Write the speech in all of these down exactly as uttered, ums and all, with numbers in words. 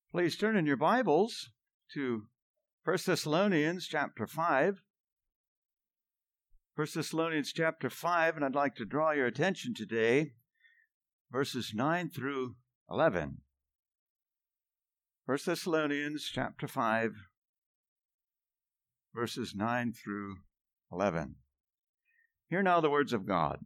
Please turn in your Bibles to First Thessalonians chapter five. First Thessalonians chapter five, and I'd like to draw your attention today, verses nine through eleven. First Thessalonians chapter five, verses nine through eleven. Hear now the words of God.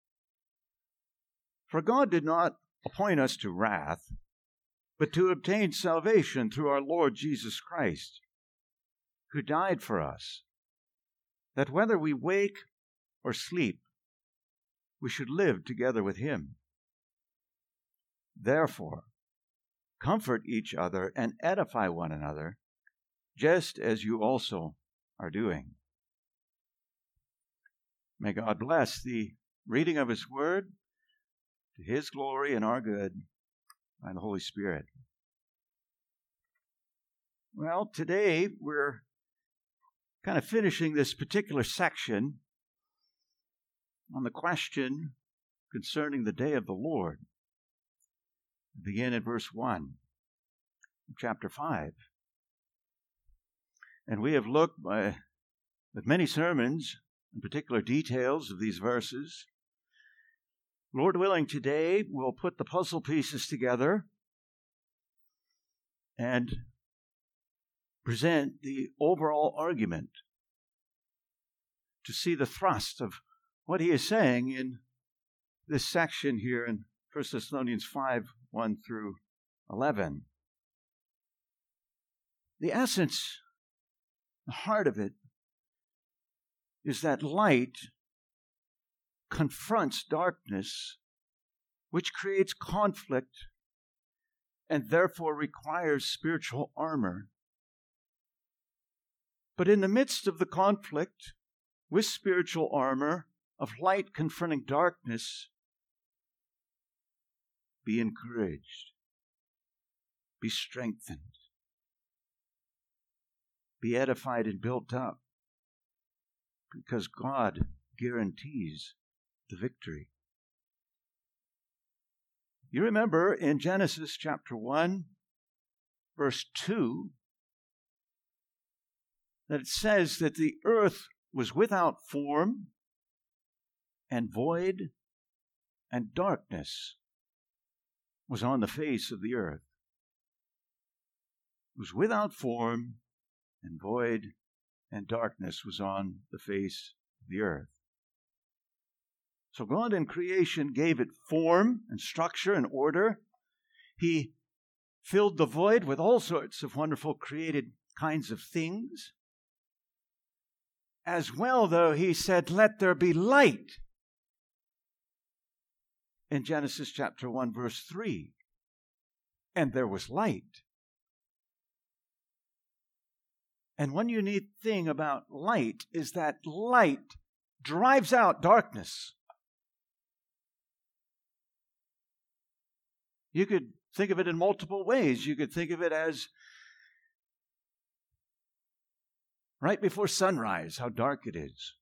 For God did not appoint us to wrath, but to obtain salvation through our Lord Jesus Christ, who died for us, that whether we wake or sleep, we should live together with him. Therefore, comfort each other and edify one another, just as you also are doing. May God bless the reading of his word to his glory and our good by the Holy Spirit. Well, today we're kind of finishing this particular section on the question concerning the day of the Lord. We begin at verse one of chapter five. And we have looked by, with many sermons and particular details of these verses. Lord willing, today we'll put the puzzle pieces together and present the overall argument to see the thrust of what he is saying in this section here in First Thessalonians five, one through eleven. The essence, the heart of it, is that light confronts darkness, which creates conflict and therefore requires spiritual armor. But in the midst of the conflict with spiritual armor of light confronting darkness, be encouraged, be strengthened, be edified and built up, because God guarantees the victory. You remember in Genesis chapter one, verse two, that it says that the earth was without form and void, and darkness was on the face of the earth. It was without form and void, and darkness was on the face of the earth. So God in creation gave it form and structure and order. He filled the void with all sorts of wonderful created kinds of things. As well, though, he said, let there be light. In Genesis chapter one, verse three. And there was light. And one unique thing about light is that light drives out darkness. You could think of it in multiple ways. You could think of it as right before sunrise, how dark it is.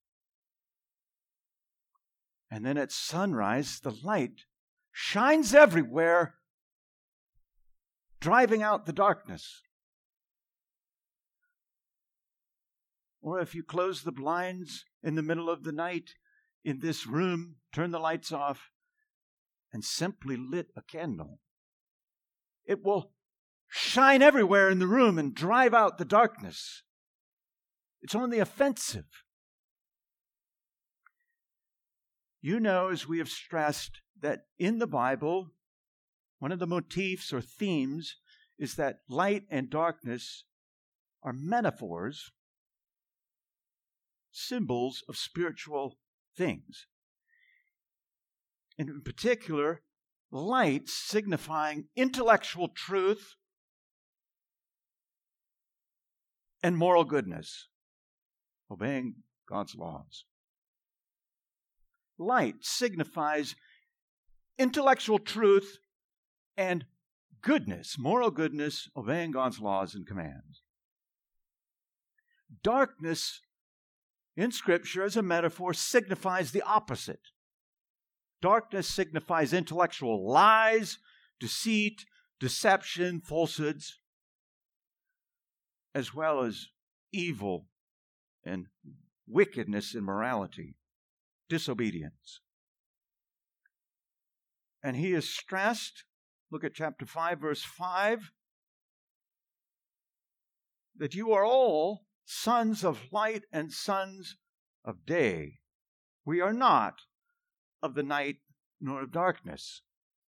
And then at sunrise, the light shines everywhere, driving out the darkness. Or if you close the blinds in the middle of the night in this room, turn the lights off, and simply lit a candle, it will shine everywhere in the room and drive out the darkness. It's on the offensive. You know, as we have stressed, that in the Bible, one of the motifs or themes is that light and darkness are metaphors, symbols of spiritual things. And in particular, light signifying intellectual truth and moral goodness, obeying God's laws. Light signifies intellectual truth and goodness, moral goodness, obeying God's laws and commands. Darkness in Scripture as a metaphor signifies the opposite. Darkness signifies intellectual lies, deceit, deception, falsehoods. as well as evil and wickedness and morality, disobedience. And he is stressed, look at chapter five, verse five, that you are all sons of light and sons of day. We are not of the night nor of darkness.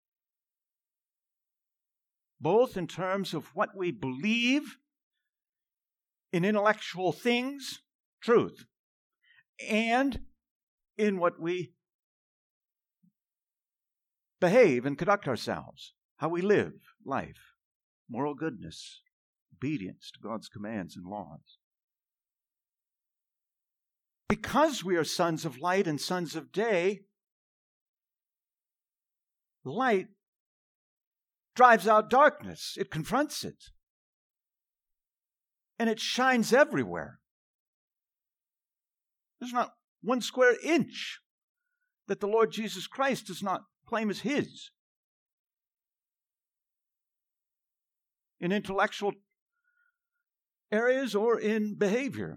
Both in terms of what we believe in intellectual things, truth, and in what we behave and conduct ourselves, how we live life, moral goodness, obedience to God's commands and laws. Because we are sons of light and sons of day, light drives out darkness. It confronts it. And it shines everywhere. There's not one square inch that the Lord Jesus Christ does not claim as his. In intellectual areas or in behavior.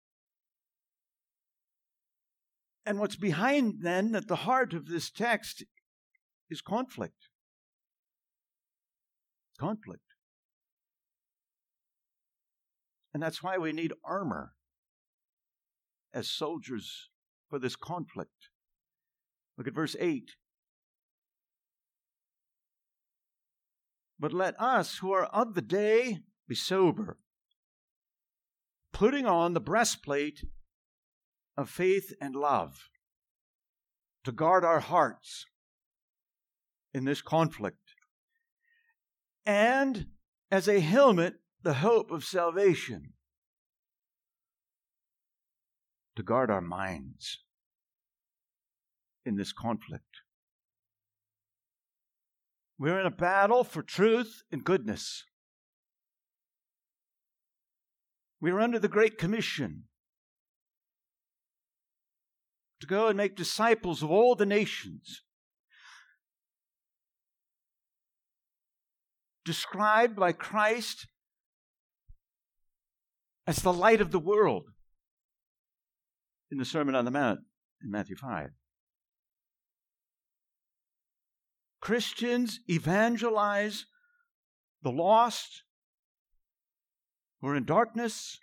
And what's behind then, at the heart of this text, is conflict. Conflict. And that's why we need armor as soldiers for this conflict. Look at verse eight. But let us who are of the day be sober, putting on the breastplate of faith and love to guard our hearts in this conflict, and as a helmet, the hope of salvation, to guard our minds in this conflict. We're in a battle for truth and goodness. We're under the Great Commission to go and make disciples of all the nations, described by Christ as the light of the world in the Sermon on the Mount in Matthew five. Christians evangelize the lost who are in darkness,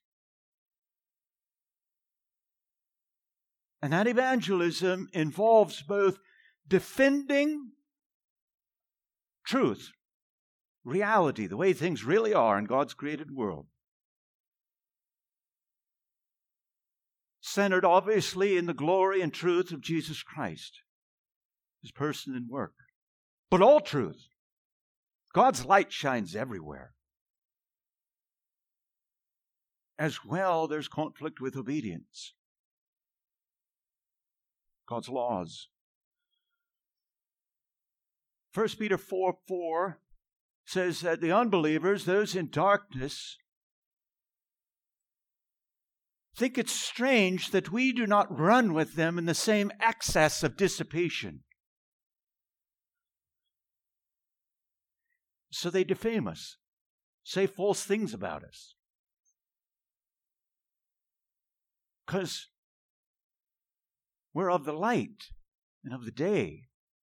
and that evangelism involves both defending truth, reality, the way things really are in God's created world, centered obviously in the glory and truth of Jesus Christ, his person and work. But all truth. God's light shines everywhere. As well, there's conflict with obedience. God's laws. First Peter four four says that the unbelievers, those in darkness, think it's strange that we do not run with them in the same excess of dissipation. So they defame us, say false things about us. Because we're of the light and of the day.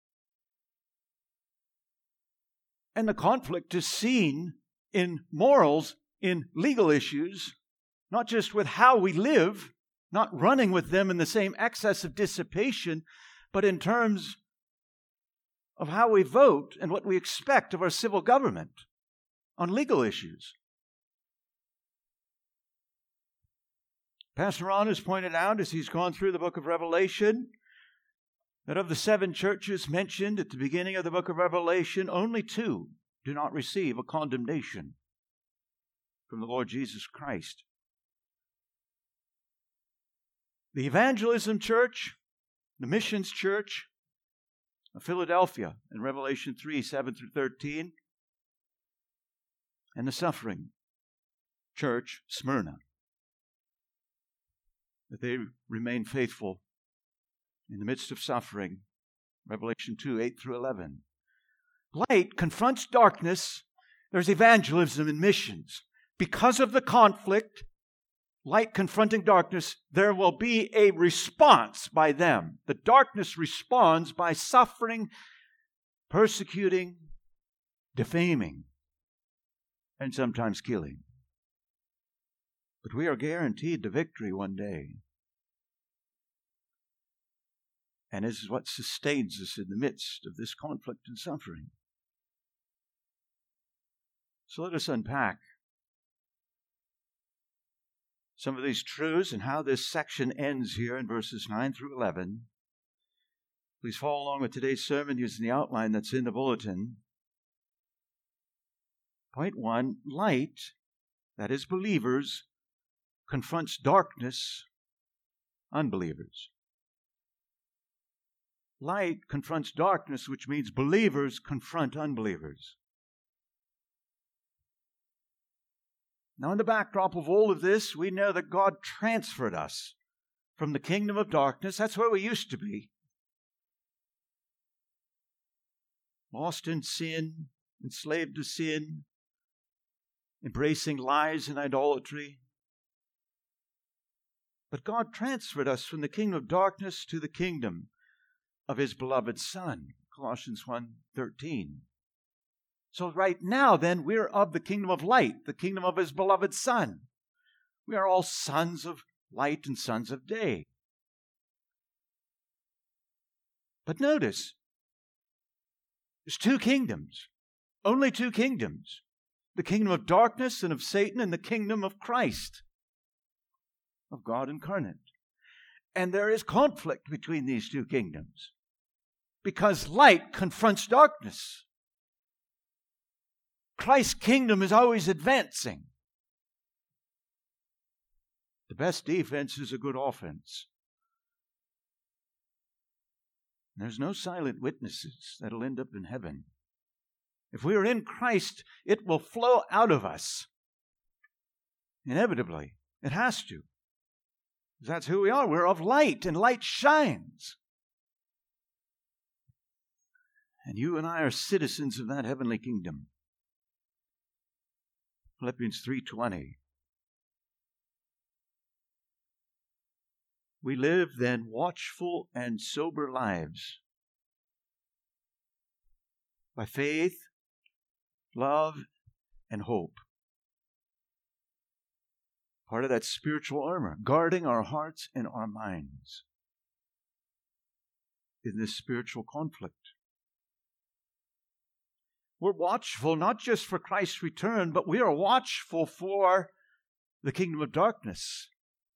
And the conflict is seen in morals, in legal issues, not just with how we live, not running with them in the same excess of dissipation, but in terms of how we vote and what we expect of our civil government on legal issues. Pastor Ron has pointed out, as he's gone through the book of Revelation, that of the seven churches mentioned at the beginning of the book of Revelation, only two do not receive a condemnation from the Lord Jesus Christ. The evangelism church, the missions church of Philadelphia in Revelation three, seven through thirteen, and the suffering church, Smyrna, that they remain faithful in the midst of suffering, Revelation two, eight through eleven. Light confronts darkness. There's evangelism and missions. because of the conflict, light confronting darkness, there will be a response by them. The darkness responds by suffering, persecuting, defaming, and sometimes killing. But we are guaranteed the victory one day. And this is what sustains us in the midst of this conflict and suffering. So let us unpack some of these truths and how this section ends here in verses nine through eleven. Please follow along with today's sermon using the outline that's in the bulletin. Point one, light, that is believers, confronts darkness, unbelievers. Light confronts darkness, which means believers confront unbelievers. Now, in the backdrop of all of this, we know that God transferred us from the kingdom of darkness. That's where we used to be. Lost in sin, enslaved to sin, embracing lies and idolatry. But God transferred us from the kingdom of darkness to the kingdom of His beloved Son, Colossians one thirteen. So right now, then, we're of the kingdom of light, the kingdom of His beloved Son. We are all sons of light and sons of day. But notice, there's two kingdoms, only two kingdoms. The kingdom of darkness and of Satan, and the kingdom of Christ, of God incarnate. And there is conflict between these two kingdoms, because light confronts darkness. Christ's kingdom is always advancing. The best defense is a good offense. There's no silent witnesses that'll end up in heaven. If we are in Christ, it will flow out of us. Inevitably. It has to. That's who we are. We're of light, and light shines. And you and I are citizens of that heavenly kingdom. Philippians three twenty. We live then watchful and sober lives, by faith, love, and hope. Part of that spiritual armor, guarding our hearts and our minds in this spiritual conflict. We're watchful not just for Christ's return, but we are watchful for the kingdom of darkness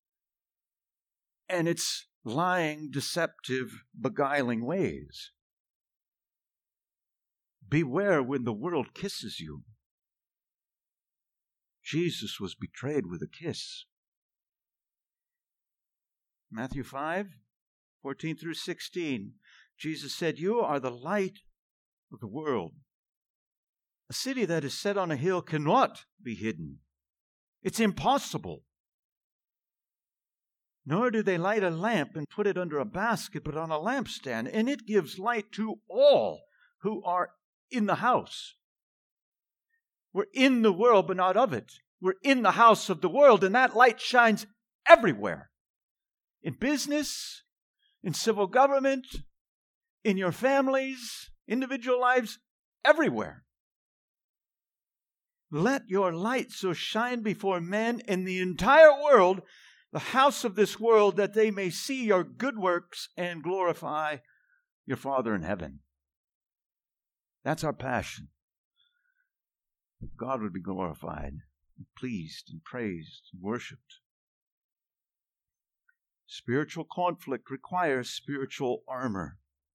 and its lying, deceptive, beguiling ways. Beware when the world kisses you. Jesus was betrayed with a kiss. Matthew five, fourteen through sixteen. Jesus said, "You are the light of the world. A city that is set on a hill cannot be hidden. It's impossible. Nor do they light a lamp and put it under a basket, but on a lampstand, and it gives light to all who are in the house." We're in the world, but not of it. We're in the house of the world, and that light shines everywhere. In business, in civil government, in your families, individual lives, everywhere. Let your light so shine before men in the entire world, the house of this world, that they may see your good works and glorify your Father in heaven. That's our passion. God would be glorified, and pleased, and praised, and worshipped. Spiritual conflict requires spiritual armor.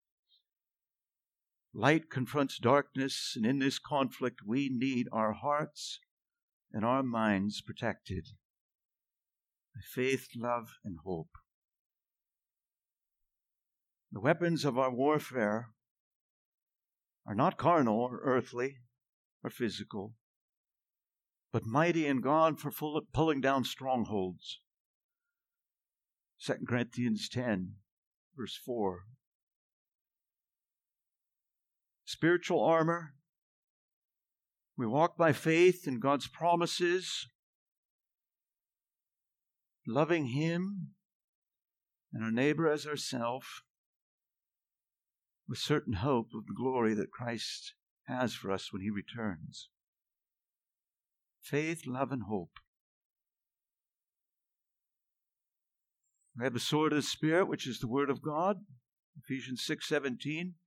Light confronts darkness, and in this conflict we need our hearts and our minds protected by faith, love, and hope. The weapons of our warfare are not carnal or earthly or physical, but mighty in God for full, pulling down strongholds. Second Corinthians ten, verse four. Spiritual armor. We walk by faith in God's promises loving Him and our neighbor as ourselves, with certain hope of the glory that Christ has for us when He returns. Faith, love, and hope. We have the sword of the Spirit, which is the Word of God, Ephesians six seventeen.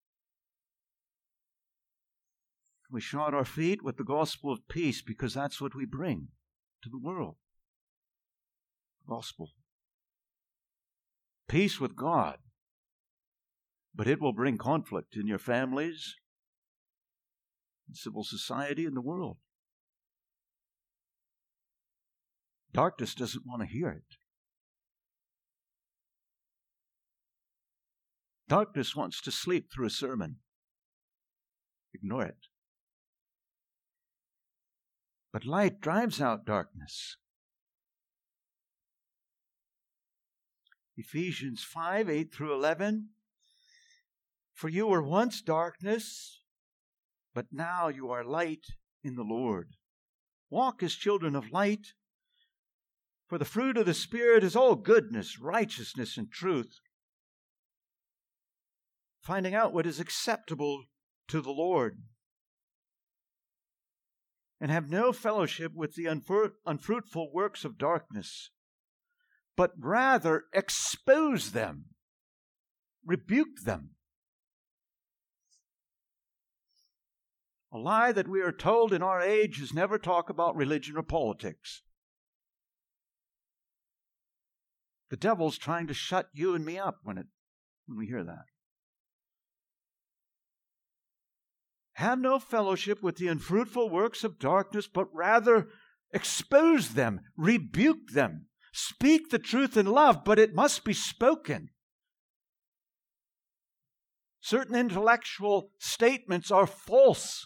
We shod our feet with the gospel of peace because that's what we bring to the world. Gospel. Peace with God. But it will bring conflict in your families, in civil society, in the world. Darkness doesn't want to hear it. Darkness wants to sleep through a sermon. Ignore it. But light drives out darkness. Ephesians five, eight through eleven. For you were once darkness, but now you are light in the Lord. Walk as children of light. For the fruit of the Spirit is all goodness, righteousness, and truth. Finding out what is acceptable to the Lord. And have no fellowship with the unfruitful works of darkness, but rather expose them, rebuke them. A lie that we are told in our age is never talk about religion or politics. The devil's trying to shut you and me up when it when we hear that. Have no fellowship with the unfruitful works of darkness, but rather expose them, rebuke them. Speak the truth in love, but it must be spoken. Certain intellectual statements are false.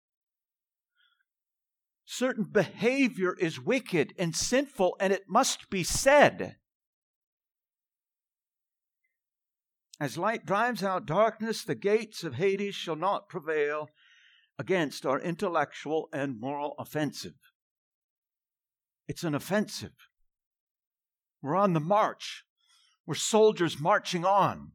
Certain behavior is wicked and sinful, and it must be said. As light drives out darkness, the gates of Hades shall not prevail against our intellectual and moral offensive. It's an offensive. We're on the march. We're soldiers marching on.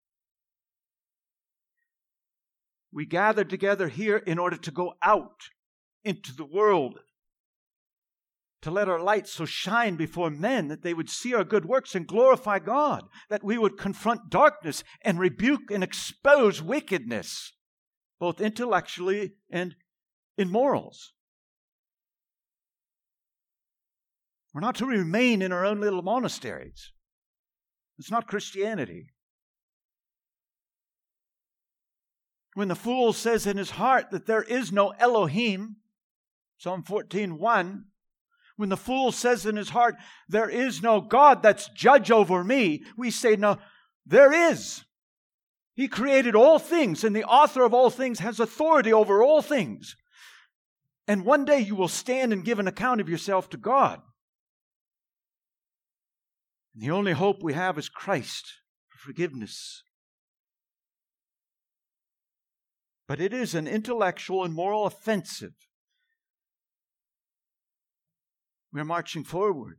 We gathered together here in order to go out into the world, to let our light so shine before men that they would see our good works and glorify God, that we would confront darkness and rebuke and expose wickedness, both intellectually and in morals. We're not to remain in our own little monasteries. It's not Christianity. When the fool says in his heart that there is no Elohim, Psalm fourteen one, when the fool says in his heart, there is no God that's judge over me, we say, no, there is. He created all things, and the author of all things has authority over all things. And one day you will stand and give an account of yourself to God. And the only hope we have is Christ for forgiveness. But it is an intellectual and moral offensive. We're marching forward.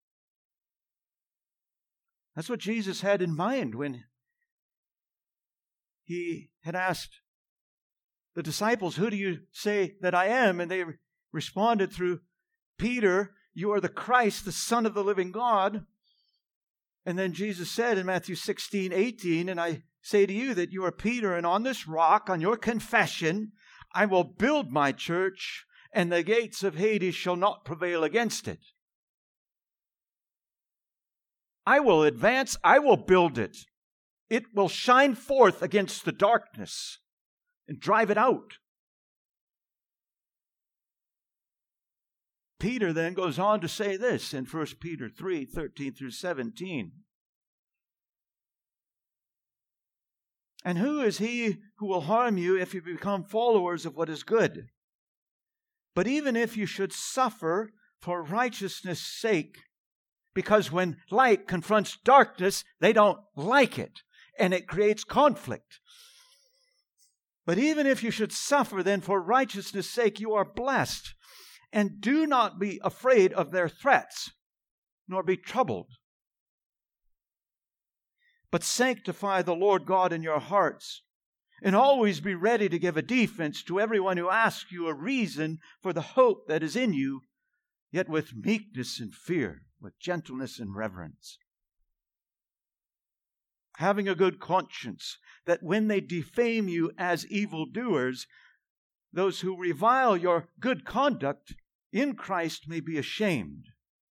That's what Jesus had in mind when He had asked the disciples, who do you say that I am? And they responded through Peter, you are the Christ, the Son of the living God. And then Jesus said in Matthew sixteen eighteen, and I say to you that you are Peter, and on this rock, on your confession, I will build my church, and the gates of Hades shall not prevail against it. I will advance, I will build it. It will shine forth against the darkness and drive it out. Peter then goes on to say this in First Peter three, thirteen through seventeen. And who is he who will harm you if you become followers of what is good? But even if you should suffer for righteousness' sake, because when light confronts darkness, they don't like it, and it creates conflict. But even if you should suffer, then for righteousness' sake, you are blessed. And do not be afraid of their threats. nor be troubled. But sanctify the Lord God in your hearts, and always be ready to give a defense to everyone who asks you a reason for the hope that is in you, yet with meekness and fear, with gentleness and reverence. Having a good conscience, that when they defame you as evildoers, those who revile your good conduct in Christ may be ashamed.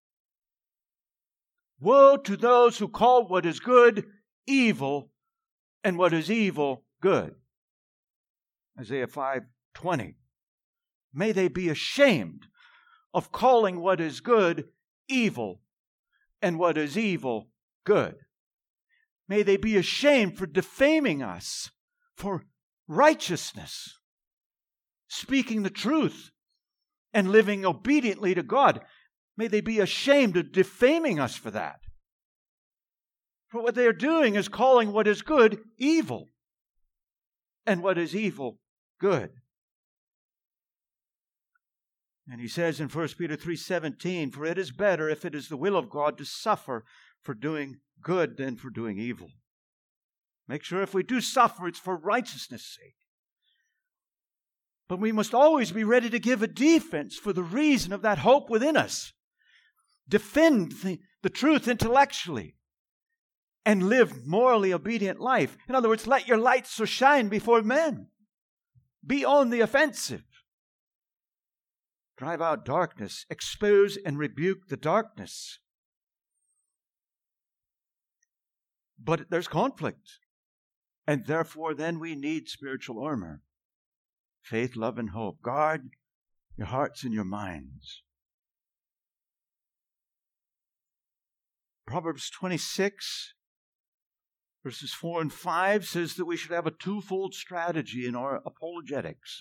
Woe to those who call what is good evil, and what is evil good. Isaiah five twenty. May they be ashamed of calling what is good evil, and what is evil good. May they be ashamed for defaming us for righteousness, speaking the truth, and living obediently to God. May they be ashamed of defaming us for that. For what they are doing is calling what is good evil, and what is evil good. And he says in First Peter three seventeen, for it is better, if it is the will of God, to suffer for doing good than for doing evil. Make sure if we do suffer, it's for righteousness' sake. But we must always be ready to give a defense for the reason of that hope within us. Defend the, the truth intellectually, and live morally obedient life. In other words, let your light so shine before men. Be on the offensive. Drive out darkness. Expose and rebuke the darkness. But there's conflict. And therefore, then we need spiritual armor. Faith, love, and hope. Guard your hearts and your minds. Proverbs twenty-six, verses four and five says that we should have a twofold strategy in our apologetics.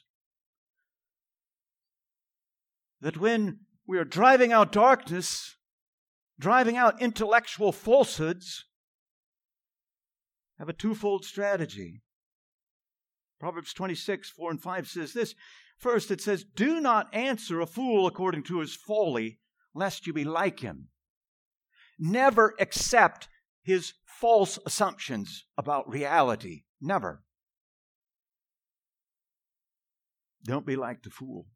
That when we are driving out darkness, driving out intellectual falsehoods, have a twofold strategy. Proverbs twenty-six, four and five says this. First, it says, do not answer a fool according to his folly, lest you be like him. Never accept his false assumptions about reality. Never. Don't be like the fool.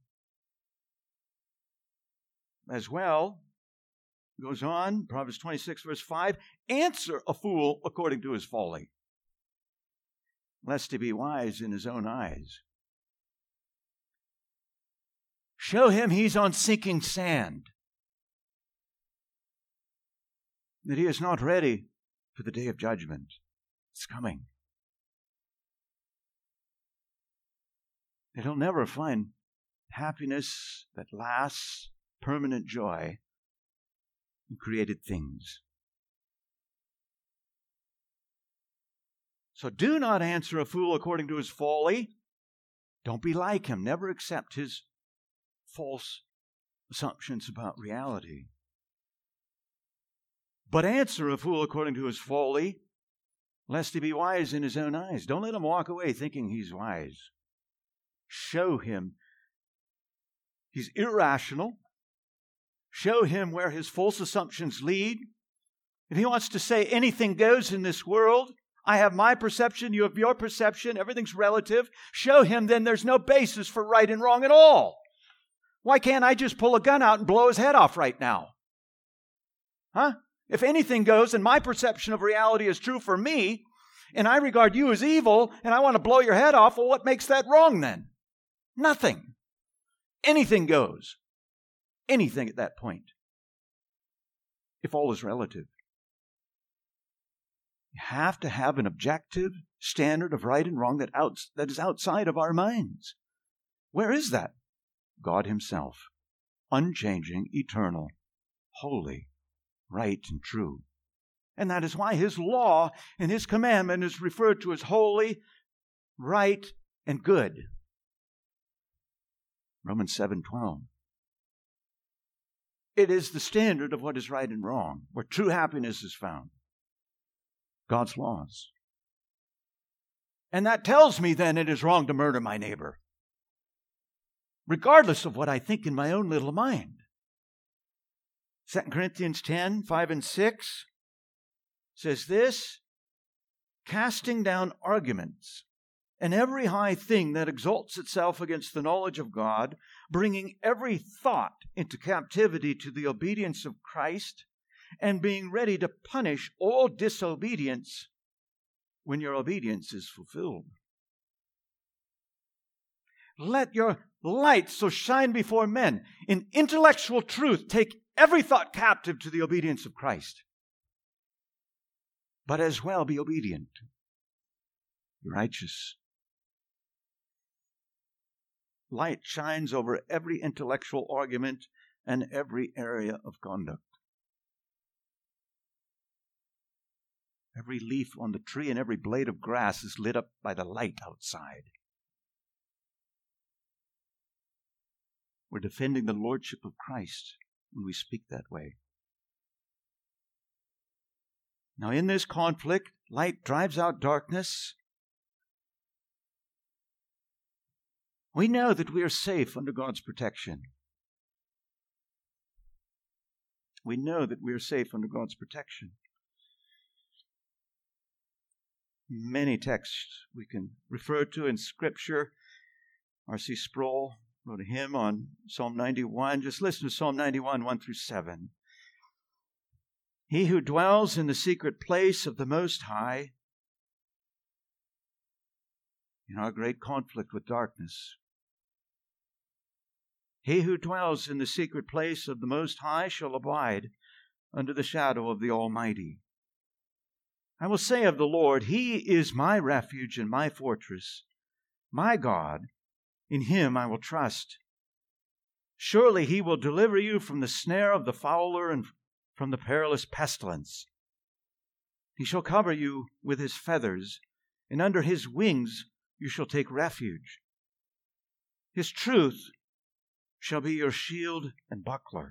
As well, goes on, Proverbs twenty-six, verse five, answer a fool according to his folly, lest he be wise in his own eyes. Show him he's on sinking sand, that he is not ready for the day of judgment. It's coming. And he'll never find happiness that lasts, permanent joy in created things. So do not answer a fool according to his folly. Don't be like him. Never accept his false assumptions about reality. But answer a fool according to his folly, lest he be wise in his own eyes. Don't let him walk away thinking he's wise. Show him he's irrational. Show him where his false assumptions lead. If he wants to say anything goes in this world, I have my perception, you have your perception, everything's relative, show him then there's no basis for right and wrong at all. Why can't I just pull a gun out and blow his head off right now? Huh? If anything goes and my perception of reality is true for me, and I regard you as evil, and I want to blow your head off, well, what makes that wrong then? Nothing. Anything goes. Anything at that point. If all is relative. You have to have an objective standard of right and wrong that, out, that is outside of our minds. Where is that? God himself. Unchanging, eternal, holy, right and true. And that is why his law and his commandment is referred to as holy, right, and good. Romans seven twelve. It is the standard of what is right and wrong, where true happiness is found. God's laws. And that tells me then it is wrong to murder my neighbor, regardless of what I think in my own little mind. Second Corinthians ten, five and six says this, casting down arguments and every high thing that exalts itself against the knowledge of God, bringing every thought into captivity to the obedience of Christ, and being ready to punish all disobedience when your obedience is fulfilled. Let your light so shine before men in intellectual truth. Take every thought captive to the obedience of Christ. But as well be obedient. Be righteous. Light shines over every intellectual argument and every area of conduct. Every leaf on the tree and every blade of grass is lit up by the light outside. We're defending the lordship of Christ when we speak that way. Now, in this conflict, light drives out darkness. We know that we are safe under God's protection. We know that we are safe under God's protection. Many texts we can refer to in Scripture. R C Sproul wrote a hymn on Psalm ninety-one. Just listen to Psalm ninety-one, one through seven. He who dwells in the secret place of the Most High, in our great conflict with darkness, he who dwells in the secret place of the Most High shall abide under the shadow of the Almighty. I will say of the Lord, He is my refuge and my fortress, my God, in Him I will trust. Surely He will deliver you from the snare of the fowler and from the perilous pestilence. He shall cover you with His feathers, and under His wings you shall take refuge. His truth shall be your shield and buckler.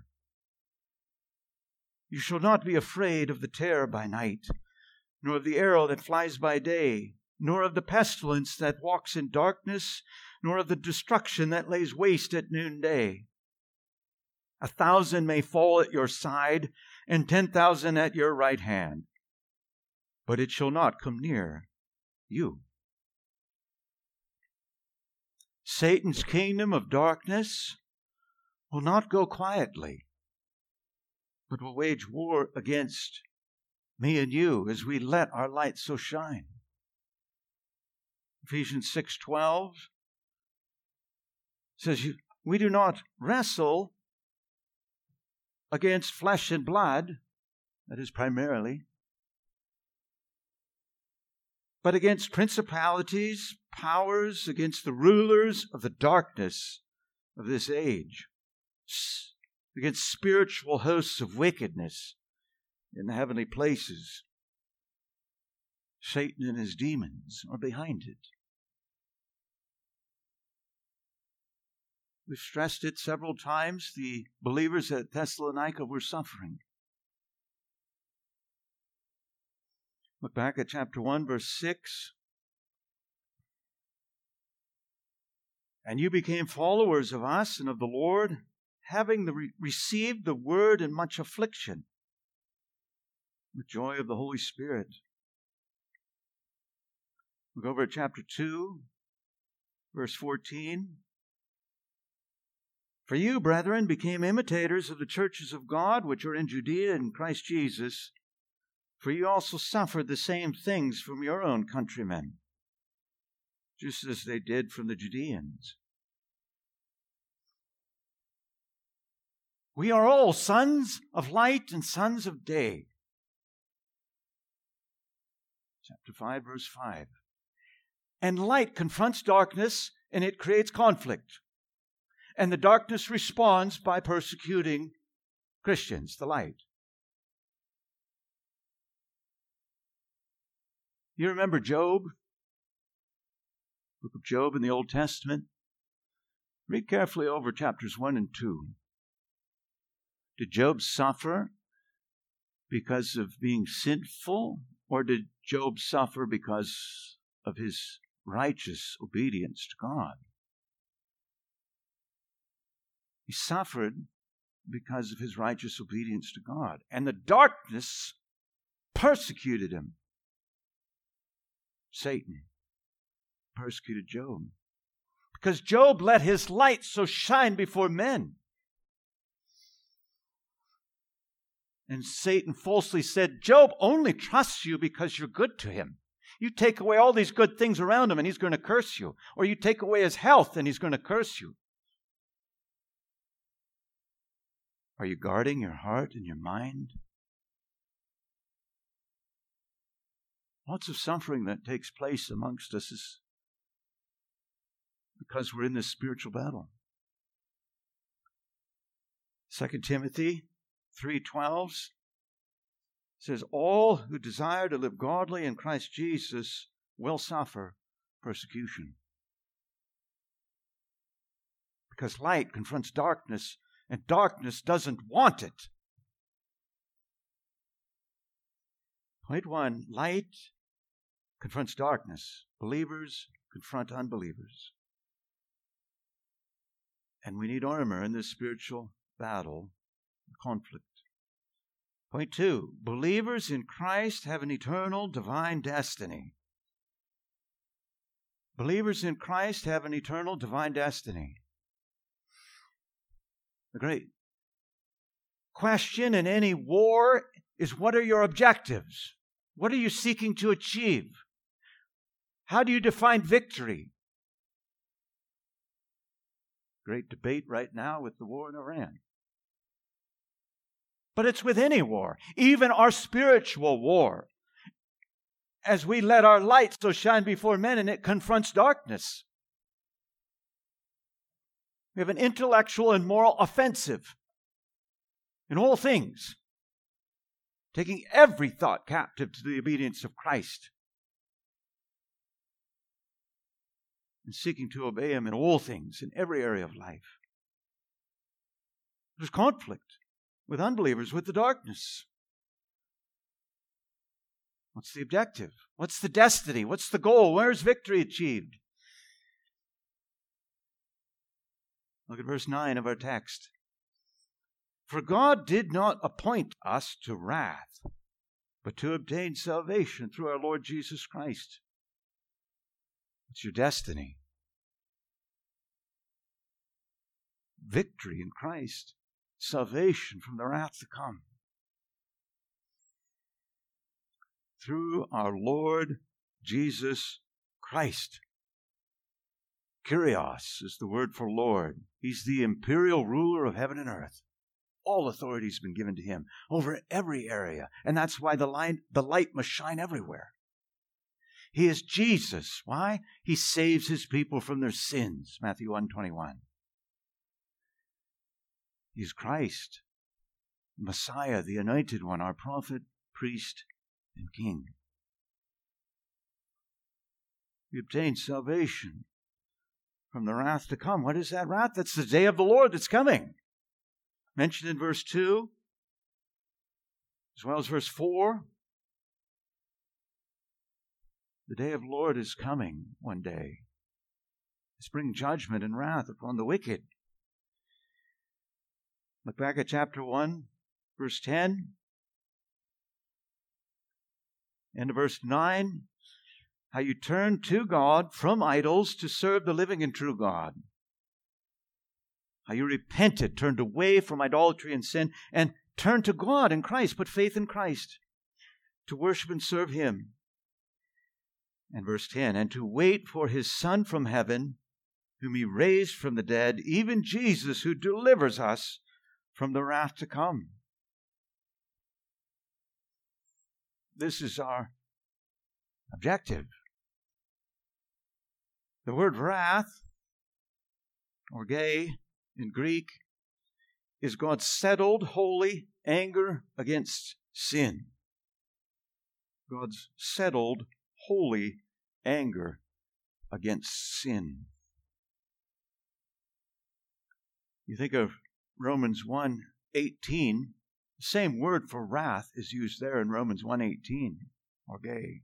You shall not be afraid of the terror by night, nor of the arrow that flies by day, nor of the pestilence that walks in darkness, nor of the destruction that lays waste at noonday. A thousand may fall at your side, and ten thousand at your right hand, but it shall not come near you. Satan's kingdom of darkness will not go quietly, but will wage war against me and you as we let our light so shine. Ephesians six twelve says, we do not wrestle against flesh and blood, that is primarily, but against principalities, powers, against the rulers of the darkness of this age, against spiritual hosts of wickedness in the heavenly places. Satan and his demons are behind it. We've stressed it several times. The believers at Thessalonica were suffering. Look back at chapter one, verse six. And you became followers of us and of the Lord, having the re- received the word in much affliction, the joy of the Holy Spirit. Look over at chapter two, verse fourteen. For you, brethren, became imitators of the churches of God, which are in Judea in Christ Jesus. For you also suffered the same things from your own countrymen, just as they did from the Judeans. We are all sons of light and sons of day. Chapter five, verse five. And light confronts darkness, and it creates conflict. And the darkness responds by persecuting Christians, the light. You remember Job? Book of Job in the Old Testament. Read carefully over chapters one and two. Did Job suffer because of being sinful, or did Job suffer because of his righteous obedience to God? He suffered because of his righteous obedience to God. And the darkness persecuted him. Satan persecuted Job because Job let his light so shine before men. And Satan falsely said, Job only trusts you because you're good to him. You take away all these good things around him and he's going to curse you. Or you take away his health and he's going to curse you. Are you guarding your heart and your mind? Lots of suffering that takes place amongst us is because we're in this spiritual battle. Second Timothy three twelve says, all who desire to live godly in Christ Jesus will suffer persecution. Because light confronts darkness, and darkness doesn't want it. Point one, light confronts darkness. Believers confront unbelievers. And we need armor in this spiritual battle, conflict. Point two, believers in Christ have an eternal divine destiny. Believers in Christ have an eternal divine destiny. The great question in any war is, what are your objectives? What are you seeking to achieve? How do you define victory? Great debate right now with the war in Iran. But it's with any war, even our spiritual war. As we let our light so shine before men and it confronts darkness. We have an intellectual and moral offensive in all things, taking every thought captive to the obedience of Christ and seeking to obey Him in all things, in every area of life. There's conflict with unbelievers, with the darkness. What's the objective? What's the destiny? What's the goal? Where's victory achieved? Look at verse nine of our text. For God did not appoint us to wrath, but to obtain salvation through our Lord Jesus Christ. It's your destiny. Victory in Christ. Salvation from the wrath to come. Through our Lord Jesus Christ. Kyrios is the word for Lord. He's the imperial ruler of heaven and earth. All authority has been given to Him over every area. And that's why the light, the light must shine everywhere. He is Jesus. Why? He saves His people from their sins. Matthew one twenty-one. He's Christ, Messiah, the Anointed One, our prophet, priest, and king. We obtain salvation from the wrath to come. What is that wrath? That's the day of the Lord that's coming. Mentioned in verse two, as well as verse four. The day of the Lord is coming one day. It's bringing judgment and wrath upon the wicked. Look back at chapter one, verse ten. And verse nine. How you turned to God from idols to serve the living and true God. How you repented, turned away from idolatry and sin, and turned to God in Christ, put faith in Christ, to worship and serve Him. And verse ten, and to wait for His Son from heaven, whom He raised from the dead, even Jesus, who delivers us from the wrath to come. This is our objective. The word wrath, or gay in Greek, is God's settled, holy anger against sin. God's settled, holy anger against sin. You think of Romans one eighteen, the same word for wrath is used there in Romans one eighteen, or gay.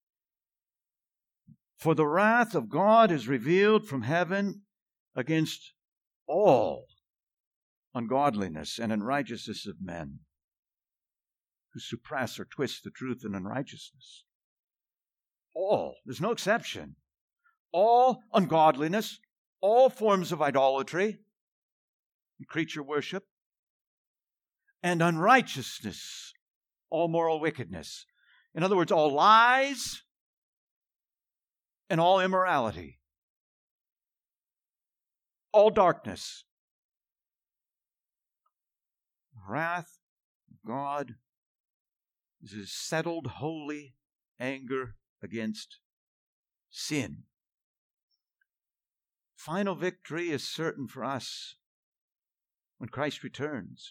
For the wrath of God is revealed from heaven against all ungodliness and unrighteousness of men who suppress or twist the truth in unrighteousness. All, there's no exception. All ungodliness, all forms of idolatry and creature worship, and unrighteousness, all moral wickedness. In other words, all lies and all immorality, all darkness. Wrath of God is His settled, holy anger against sin. Final victory is certain for us when Christ returns.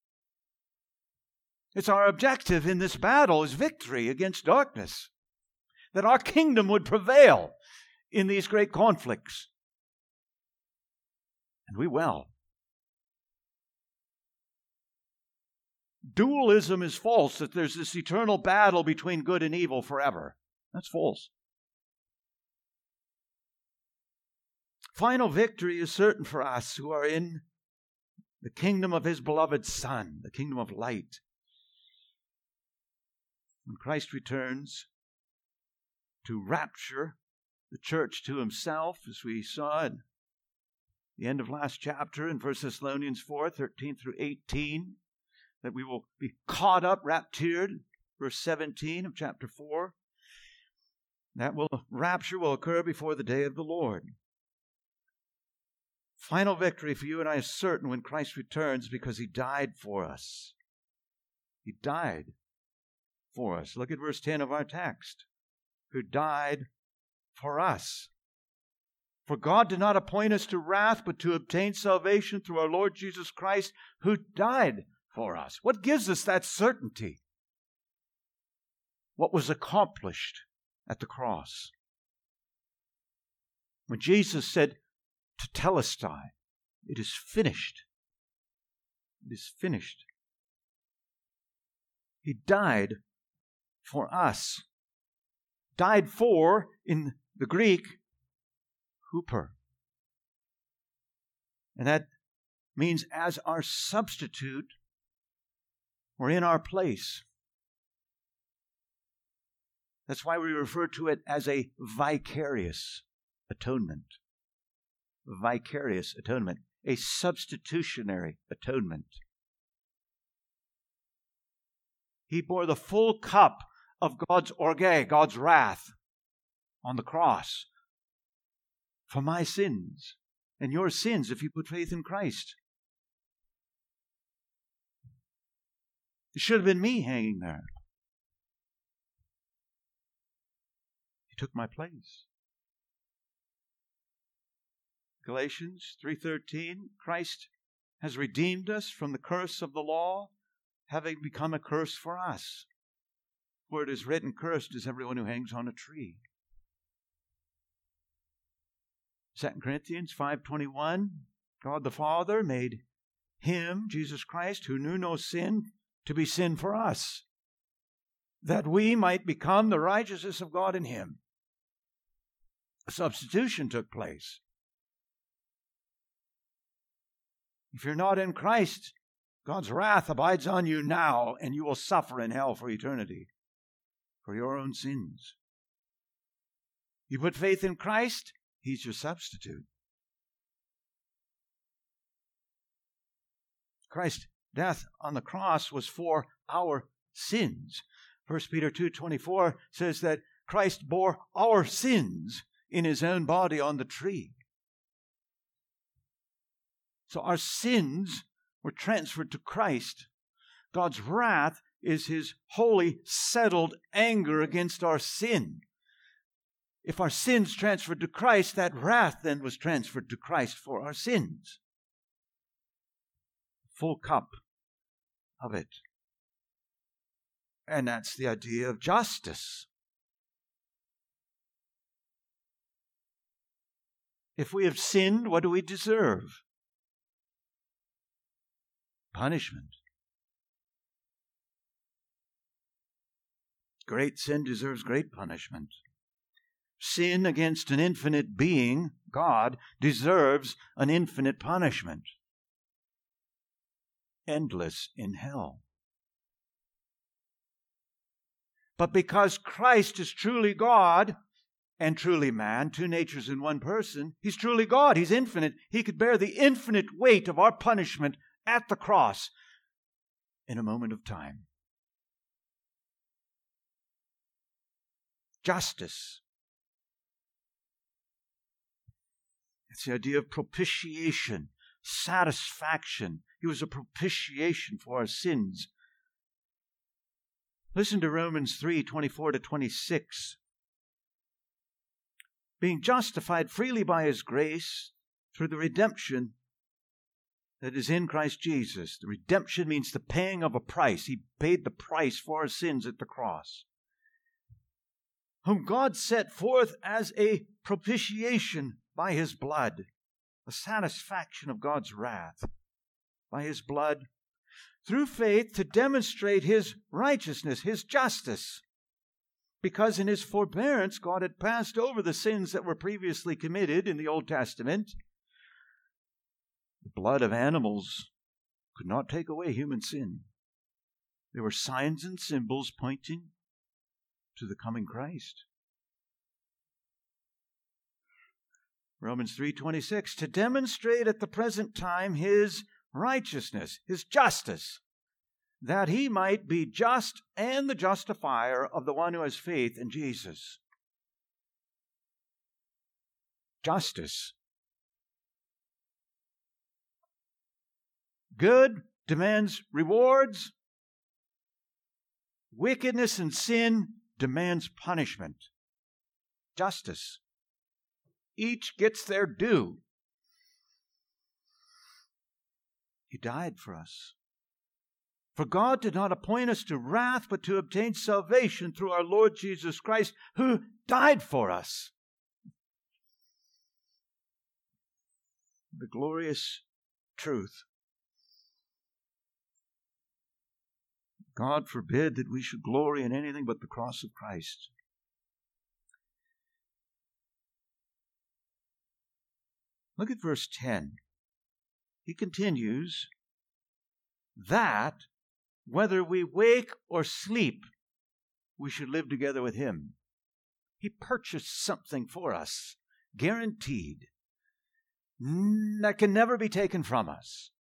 It's our objective in this battle is victory against darkness, that our kingdom would prevail in these great conflicts. And we will. Dualism is false, that there's this eternal battle between good and evil forever. That's false. Final victory is certain for us who are in the kingdom of His beloved Son, the kingdom of light. When Christ returns to rapture the church to Himself, as we saw in the end of last chapter in First Thessalonians four, thirteen through eighteen, that we will be caught up, raptured, verse seventeen of chapter four. That will rapture will occur before the day of the Lord. Final victory for you and I is certain when Christ returns because He died for us. He died for us. Look at verse ten of our text. Who died for us. For God did not appoint us to wrath, but to obtain salvation through our Lord Jesus Christ, who died for us. What gives us that certainty? What was accomplished at the cross? When Jesus said to Telestai, it is finished. It is finished. He died for us. Died for, in the Greek, hooper. And that means as our substitute or in our place. That's why we refer to it as a vicarious atonement. Vicarious atonement. A substitutionary atonement. He bore the full cup of God's orge, God's wrath, on the cross for my sins and your sins if you put faith in Christ. It should have been me hanging there. He took my place. Galatians three thirteen, Christ has redeemed us from the curse of the law, having become a curse for us. For it is written, cursed is everyone who hangs on a tree. Second Corinthians five twenty-one, God the Father made Him, Jesus Christ, who knew no sin, to be sin for us, that we might become the righteousness of God in Him. A substitution took place. If you're not in Christ, God's wrath abides on you now, and you will suffer in hell for eternity for your own sins. You put faith in Christ, He's your substitute. Christ's death on the cross was for our sins. First Peter two twenty-four says that Christ bore our sins in His own body on the tree. So our sins were transferred to Christ. God's wrath is His holy, settled anger against our sin. If our sins transferred to Christ, that wrath then was transferred to Christ for our sins. Full cup of it. And that's the idea of justice. If we have sinned, what do we deserve? Punishment. Great sin deserves great punishment. Sin against an infinite being, God, deserves an infinite punishment. endless in hell. But because Christ is truly God and truly man, two natures in one person, he's truly God, he's infinite. He could bear the infinite weight of our punishment at the cross in a moment of time. Justice. It's the idea of propitiation, satisfaction. He was a propitiation for our sins. Listen to Romans three, twenty-four to twenty-six. Being justified freely by his grace through the redemption that is in Christ Jesus. The redemption means the paying of a price. He paid the price for our sins at the cross. Whom God set forth as a propitiation by his blood, a satisfaction of God's wrath by his blood, through faith to demonstrate his righteousness, his justice, because in his forbearance God had passed over the sins that were previously committed in the Old Testament. The blood of animals could not take away human sin. They were signs and symbols pointing to the coming Christ. Romans three twenty-six, to demonstrate at the present time his righteousness, his justice, that he might be just and the justifier of the one who has faith in Jesus. Justice. Good demands rewards. Wickedness and sin demands punishment. Justice. Each gets their due. He died for us. For God did not appoint us to wrath, but to obtain salvation through our Lord Jesus Christ, who died for us. The glorious truth. God forbid that we should glory in anything but the cross of Christ. Look at verse ten. He continues, that whether we wake or sleep, we should live together with him. He purchased something for us, guaranteed, that can never be taken from us.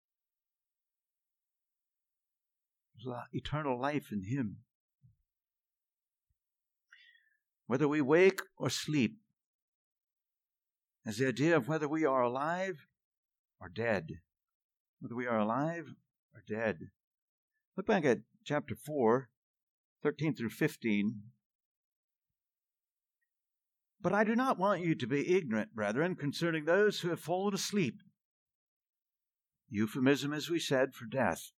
Eternal life in him. Whether we wake or sleep, is the idea of whether we are alive or dead. Whether we are alive or dead. Look back at chapter four, thirteen through fifteen. But I do not want you to be ignorant, brethren, concerning those who have fallen asleep. Euphemism, as we said, for death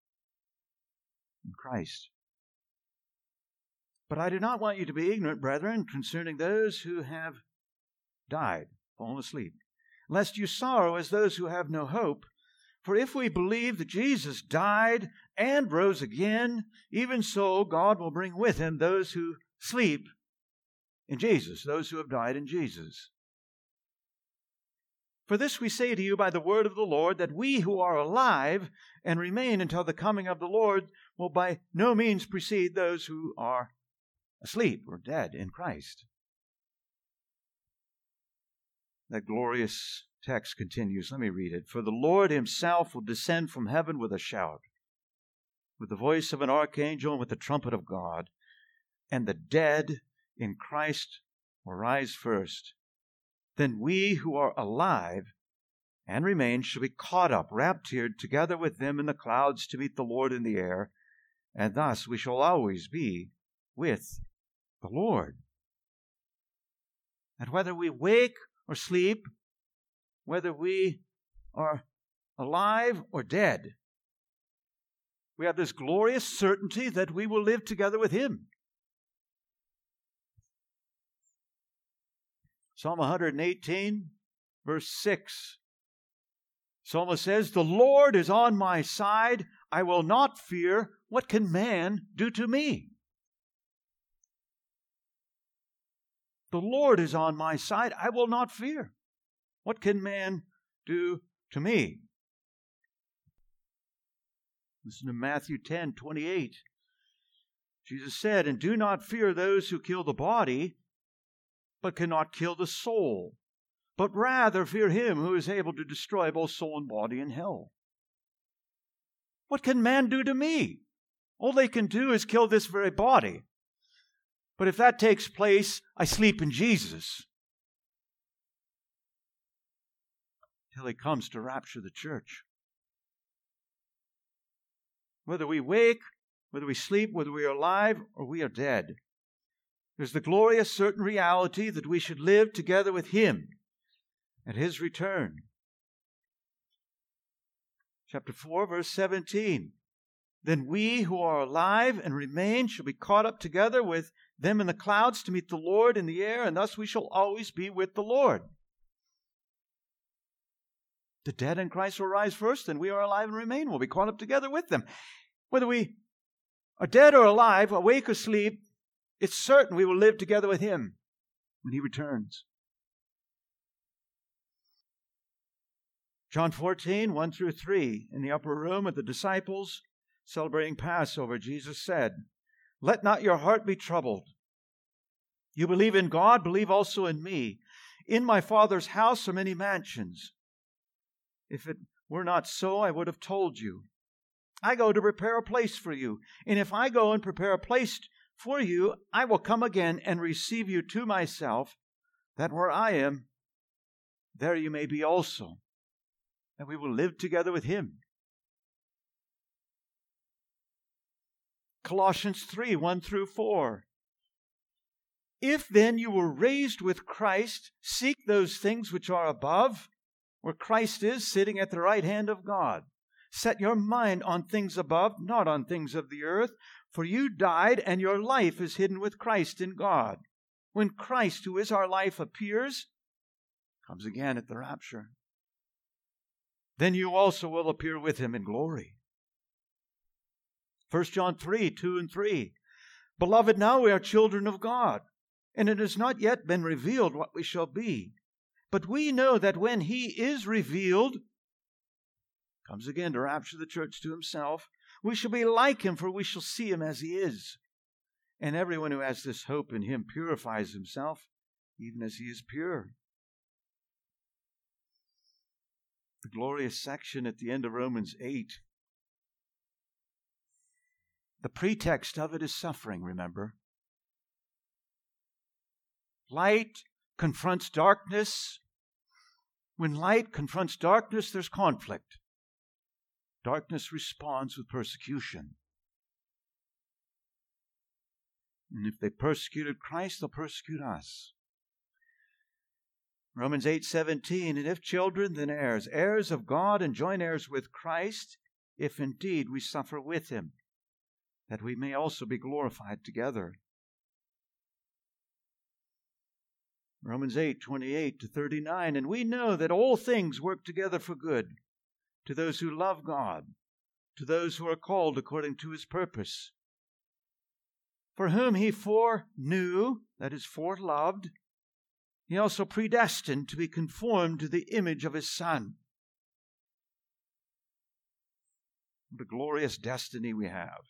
in Christ. But I do not want you to be ignorant, brethren, concerning those who have died, fallen asleep, lest you sorrow as those who have no hope. For if we believe that Jesus died and rose again, even so God will bring with him those who sleep in Jesus, those who have died in Jesus. For this we say to you by the word of the Lord, that we who are alive and remain until the coming of the Lord will by no means precede those who are asleep or dead in Christ. That glorious text continues. Let me read it. For the Lord himself will descend from heaven with a shout, with the voice of an archangel, and with the trumpet of God, and the dead in Christ will rise first. Then we who are alive and remain shall be caught up, raptured together with them in the clouds to meet the Lord in the air, and thus we shall always be with the Lord. And whether we wake or sleep, whether we are alive or dead, we have this glorious certainty that we will live together with him. Psalm one eighteen, verse six. Psalmist says, the Lord is on my side. I will not fear. What can man do to me? The Lord is on my side. I will not fear. What can man do to me? Listen to Matthew ten twenty-eight. Jesus said, "And do not fear those who kill the body, but cannot kill the soul, but rather fear him who is able to destroy both soul and body in hell." What can man do to me? All they can do is kill this very body. But if that takes place, I sleep in Jesus till he comes to rapture the church. Whether we wake, whether we sleep, whether we are alive, or we are dead, there's the glorious certain reality that we should live together with him at his return. Chapter four, verse seventeen. "Then we who are alive and remain shall be caught up together with them in the clouds to meet the Lord in the air, and thus we shall always be with the Lord." The dead in Christ will rise first, and we are alive and remain. We'll be caught up together with them. Whether we are dead or alive, awake or asleep, it's certain we will live together with him when he returns. John fourteen, one through three. In the upper room with the disciples celebrating Passover, Jesus said, "Let not your heart be troubled. You believe in God, believe also in me. In my Father's house are many mansions. If it were not so, I would have told you. I go to prepare a place for you. And if I go and prepare a place for you, I will come again and receive you to myself, that where I am, there you may be also. And we will live together with him." Colossians three, one through four. "If then you were raised with Christ, seek those things which are above, where Christ is sitting at the right hand of God. Set your mind on things above, not on things of the earth. For you died, and your life is hidden with Christ in God. When Christ, who is our life, appears," comes again at the rapture, "then you also will appear with him in glory." First John three, two and three. "Beloved, now we are children of God, and it has not yet been revealed what we shall be. But we know that when he is revealed," comes again to rapture the church to himself, "we shall be like him, for we shall see him as he is. And everyone who has this hope in him purifies himself, even as he is pure." The glorious section at the end of Romans eight. The pretext of it is suffering, remember. Light confronts darkness. When light confronts darkness, there's conflict. Darkness responds with persecution. And if they persecuted Christ, they'll persecute us. Romans eight seventeen, "And if children, then heirs, heirs of God and joint heirs with Christ, if indeed we suffer with him, that we may also be glorified together." Romans eight twenty-eight to thirty-nine, "And we know that all things work together for good, to those who love God, to those who are called according to his purpose. For whom he foreknew," that is, foreloved, "he also predestined to be conformed to the image of his Son." What a glorious destiny we have.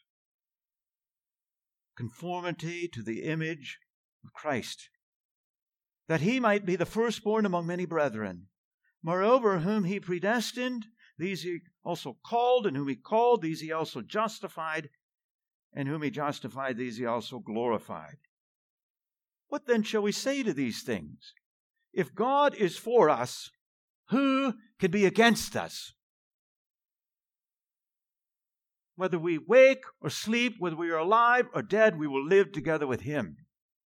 Conformity to the image of Christ, that he might be the firstborn among many brethren. Moreover, whom he predestined, these he also called, and whom he called, these he also justified, and whom he justified, these he also glorified. What then shall we say to these things? If God is for us, who can be against us? Whether we wake or sleep, whether we are alive or dead, we will live together with him.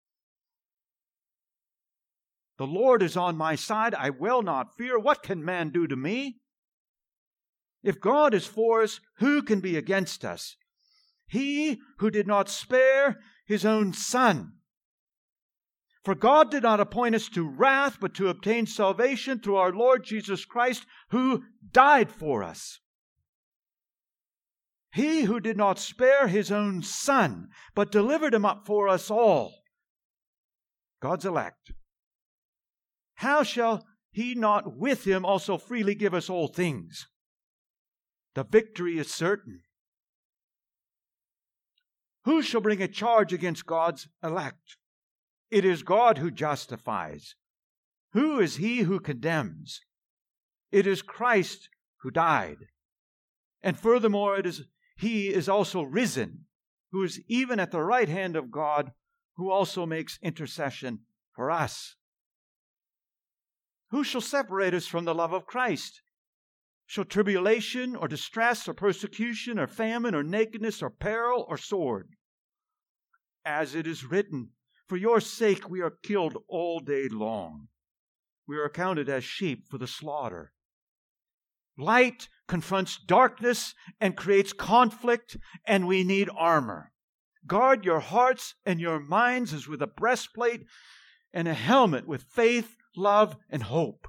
The Lord is on my side. I will not fear. What can man do to me? If God is for us, who can be against us? He who did not spare his own Son. For God did not appoint us to wrath, but to obtain salvation through our Lord Jesus Christ, who died for us. He who did not spare his own Son, but delivered him up for us all, God's elect, how shall he not with him also freely give us all things? The victory is certain. Who shall bring a charge against God's elect? It is God who justifies. Who is he who condemns? It is Christ who died. And furthermore, it is he is also risen, who is even at the right hand of God, who also makes intercession for us. Who shall separate us from the love of Christ? Shall tribulation or distress or persecution or famine or nakedness or peril or sword? As it is written, for your sake we are killed all day long. We are accounted as sheep for the slaughter. Light confronts darkness and creates conflict, and we need armor. Guard your hearts and your minds as with a breastplate and a helmet with faith, love, and hope.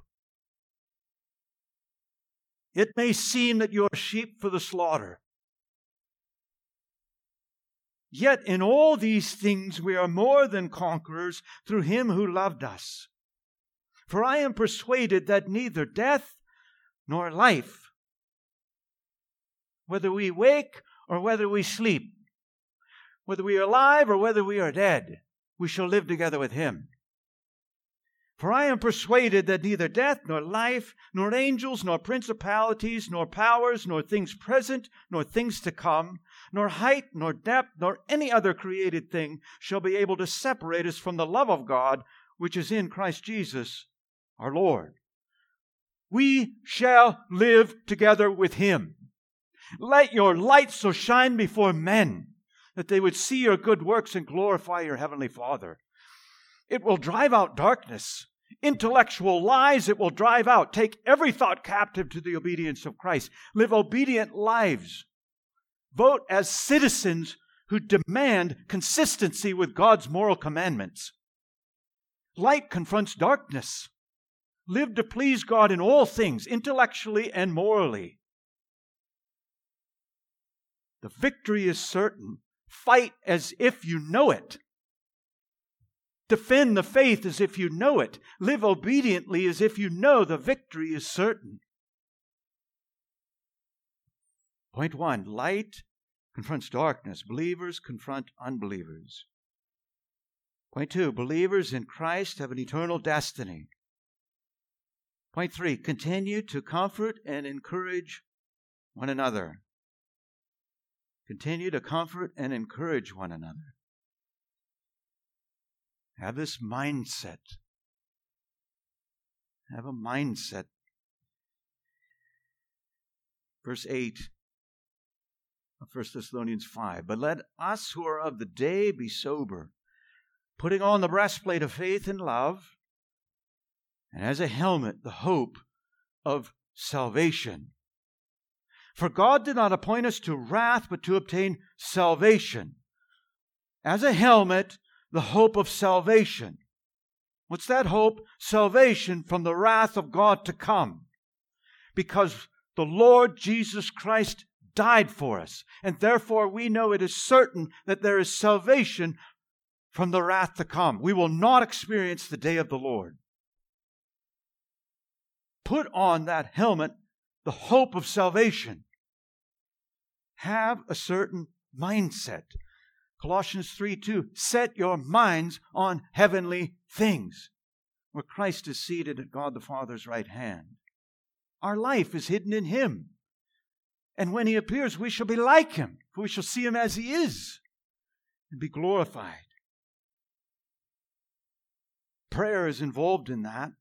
It may seem that you are sheep for the slaughter. Yet in all these things we are more than conquerors through him who loved us. For I am persuaded that neither death nor life, whether we wake or whether we sleep, whether we are alive or whether we are dead, we shall live together with him. For I am persuaded that neither death, nor life, nor angels, nor principalities, nor powers, nor things present, nor things to come, nor height, nor depth, nor any other created thing shall be able to separate us from the love of God, which is in Christ Jesus, our Lord. We shall live together with him. Let your light so shine before men, that they would see your good works and glorify your heavenly Father. It will drive out darkness. Intellectual lies it will drive out. Take every thought captive to the obedience of Christ. Live obedient lives. Vote as citizens who demand consistency with God's moral commandments. Light confronts darkness. Live to please God in all things, intellectually and morally. The victory is certain. Fight as if you know it. Defend the faith as if you know it. Live obediently as if you know the victory is certain. Point one, light confronts darkness. Believers confront unbelievers. Point two, believers in Christ have an eternal destiny. Point three, continue to comfort and encourage one another. Continue to comfort and encourage one another. Have this mindset. Have a mindset. Verse eight of First Thessalonians five. But let us who are of the day be sober, putting on the breastplate of faith and love, and as a helmet the hope of salvation. For God did not appoint us to wrath, but to obtain salvation. As a helmet, the hope of salvation. What's that hope? Salvation from the wrath of God to come. Because the Lord Jesus Christ died for us. And therefore we know it is certain that there is salvation from the wrath to come. We will not experience the day of the Lord. Put on that helmet, the hope of salvation. Have a certain mindset. Colossians three two, set your minds on heavenly things, where Christ is seated at God the Father's right hand. Our life is hidden in him. And when he appears, we shall be like him, for we shall see him as he is and be glorified. Prayer is involved in that.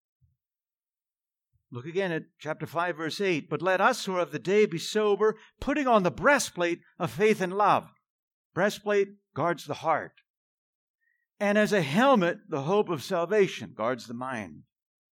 Look again at chapter five, verse eight. But let us who are of the day be sober, putting on the breastplate of faith and love. Breastplate guards the heart. And as a helmet, the hope of salvation guards the mind.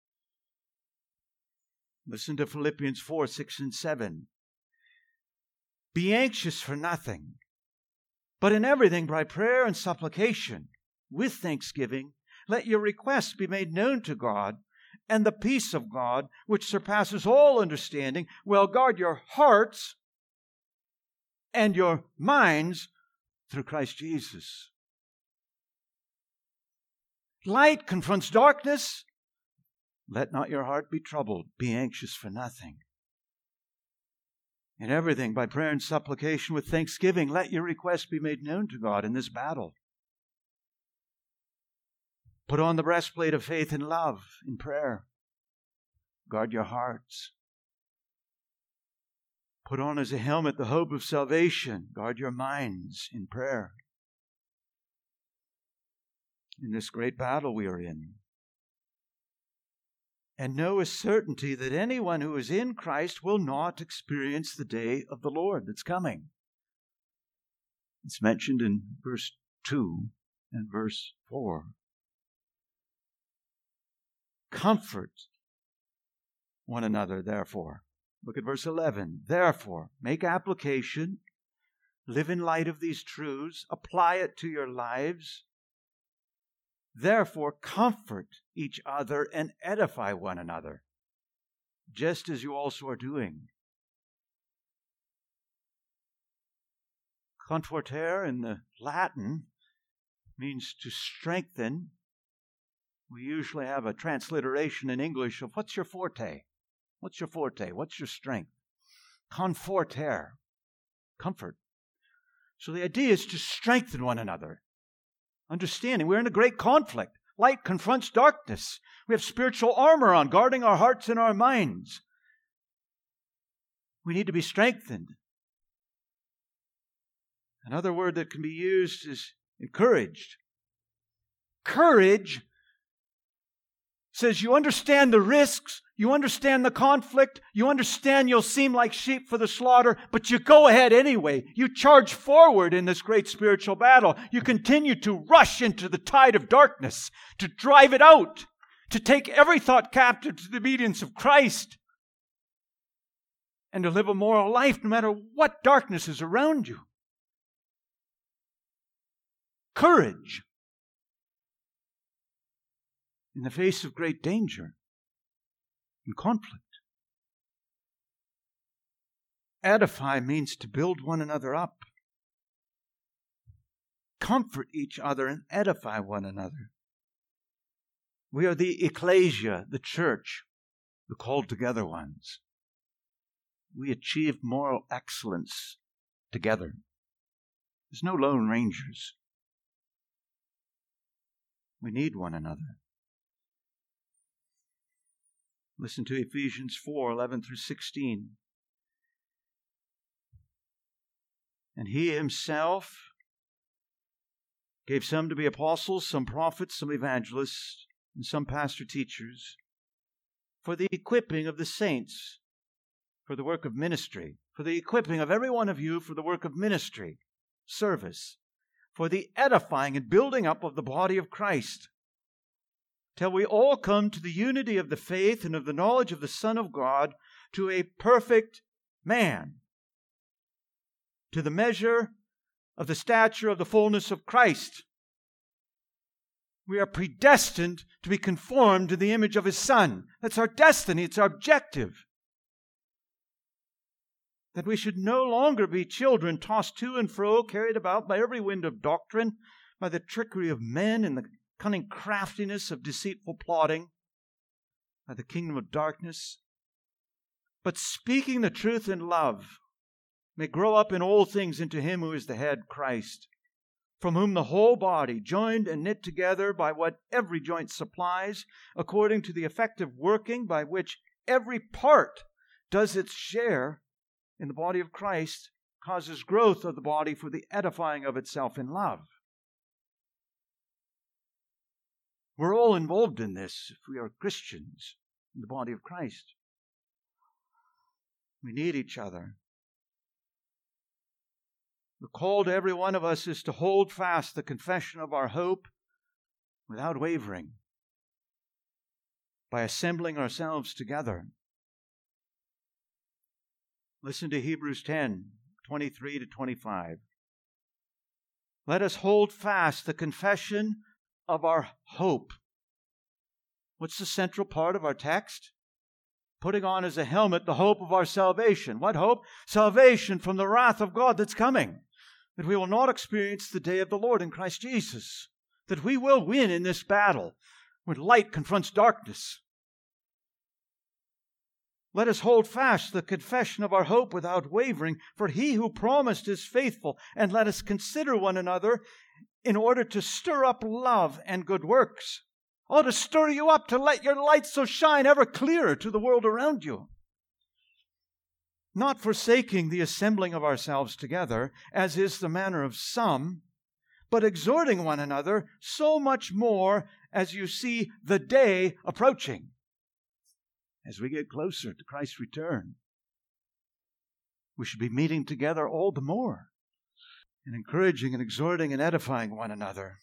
Listen to Philippians four, six, and seven. Be anxious for nothing, but in everything by prayer and supplication, with thanksgiving, let your requests be made known to God, and the peace of God, which surpasses all understanding, will guard your hearts and your minds through Christ Jesus. Light confronts darkness. Let not your heart be troubled. Be anxious for nothing. In everything, by prayer and supplication with thanksgiving, let your requests be made known to God in this battle. Put on the breastplate of faith and love in prayer. Guard your hearts. Put on as a helmet the hope of salvation. Guard your minds in prayer. In this great battle we are in. And know with certainty that anyone who is in Christ will not experience the day of the Lord that's coming. It's mentioned in verse two and verse four. Comfort one another, therefore. Look at verse eleven. Therefore, make application, live in light of these truths, apply it to your lives. Therefore, comfort each other and edify one another, just as you also are doing. Confortare in the Latin means to strengthen. We usually have a transliteration in English of what's your forte? What's your forte? What's your strength? Confortare, comfort. So the idea is to strengthen one another. Understanding we're in a great conflict. Light confronts darkness. We have spiritual armor on, guarding our hearts and our minds. We need to be strengthened. Another word that can be used is encouraged. Courage says you understand the risks, you understand the conflict, you understand you'll seem like sheep for the slaughter, but you go ahead anyway. You charge forward in this great spiritual battle. You continue to rush into the tide of darkness, to drive it out, to take every thought captive to the obedience of Christ, and to live a moral life no matter what darkness is around you. Courage in the face of great danger and conflict. Edify means to build one another up. Comfort each other and edify one another. We are the ecclesia, the church, the called together ones. We achieve moral excellence together. There's no lone rangers. We need one another. Listen to Ephesians four, eleven through sixteen. And he himself gave some to be apostles, some prophets, some evangelists, and some pastor teachers, for the equipping of the saints, for the work of ministry, for the equipping of every one of you for the work of ministry, service, for the edifying and building up of the body of Christ, till we all come to the unity of the faith and of the knowledge of the Son of God, to a perfect man, to the measure of the stature of the fullness of Christ. We are predestined to be conformed to the image of His Son. That's our destiny. It's our objective. That we should no longer be children tossed to and fro, carried about by every wind of doctrine, by the trickery of men and the cunning craftiness of deceitful plotting, by the kingdom of darkness, but speaking the truth in love, may grow up in all things into Him who is the head, Christ, from whom the whole body, joined and knit together by what every joint supplies, according to the effective working by which every part does its share in the body of Christ, causes growth of the body for the edifying of itself in love. We're all involved in this if we are Christians in the body of Christ. We need each other. The call to every one of us is to hold fast the confession of our hope without wavering, by assembling ourselves together. Listen to Hebrews ten, twenty-three to twenty-five. Let us hold fast the confession of our hope. What's the central part of our text? Putting on as a helmet the hope of our salvation. What hope? Salvation from the wrath of God that's coming. That we will not experience the day of the Lord in Christ Jesus. That we will win in this battle when light confronts darkness. Let us hold fast the confession of our hope without wavering, for he who promised is faithful. And let us consider one another in order to stir up love and good works. Oh, to stir you up, to let your light so shine ever clearer to the world around you. Not forsaking the assembling of ourselves together, as is the manner of some, but exhorting one another, so much more as you see the day approaching. As we get closer to Christ's return, we should be meeting together all the more and encouraging and exhorting and edifying one another.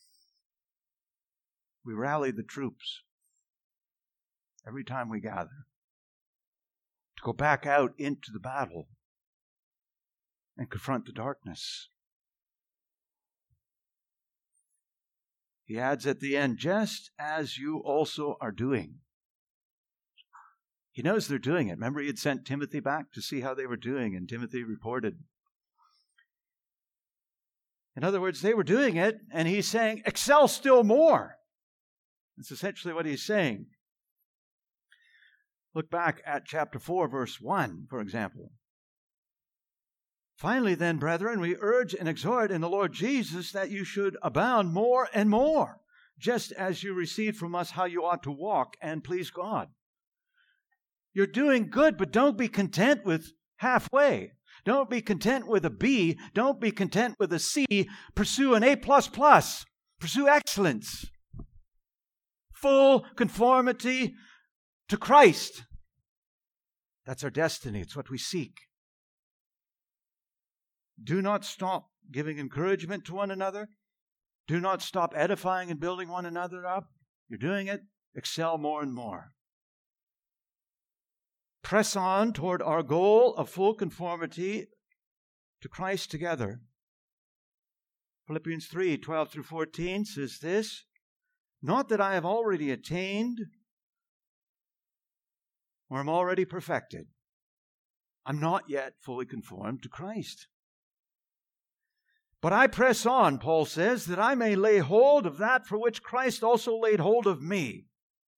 We rally the troops every time we gather to go back out into the battle and confront the darkness. He adds at the end, just as you also are doing. He knows they're doing it. Remember, he had sent Timothy back to see how they were doing, and Timothy reported. In other words, they were doing it, and he's saying, excel still more. That's essentially what he's saying. Look back at chapter four, verse one, for example. Finally, then, brethren, we urge and exhort in the Lord Jesus that you should abound more and more, just as you received from us how you ought to walk and please God. You're doing good, but don't be content with halfway. Don't be content with a B. Don't be content with a C. Pursue an A plus plus. Pursue excellence. Full conformity to Christ. That's our destiny. It's what we seek. Do not stop giving encouragement to one another. Do not stop edifying and building one another up. You're doing it. Excel more and more. Press on toward our goal of full conformity to Christ together. Philippians three, twelve through fourteen says this, not that I have already attained or am already perfected. I'm not yet fully conformed to Christ. But I press on, Paul says, that I may lay hold of that for which Christ also laid hold of me.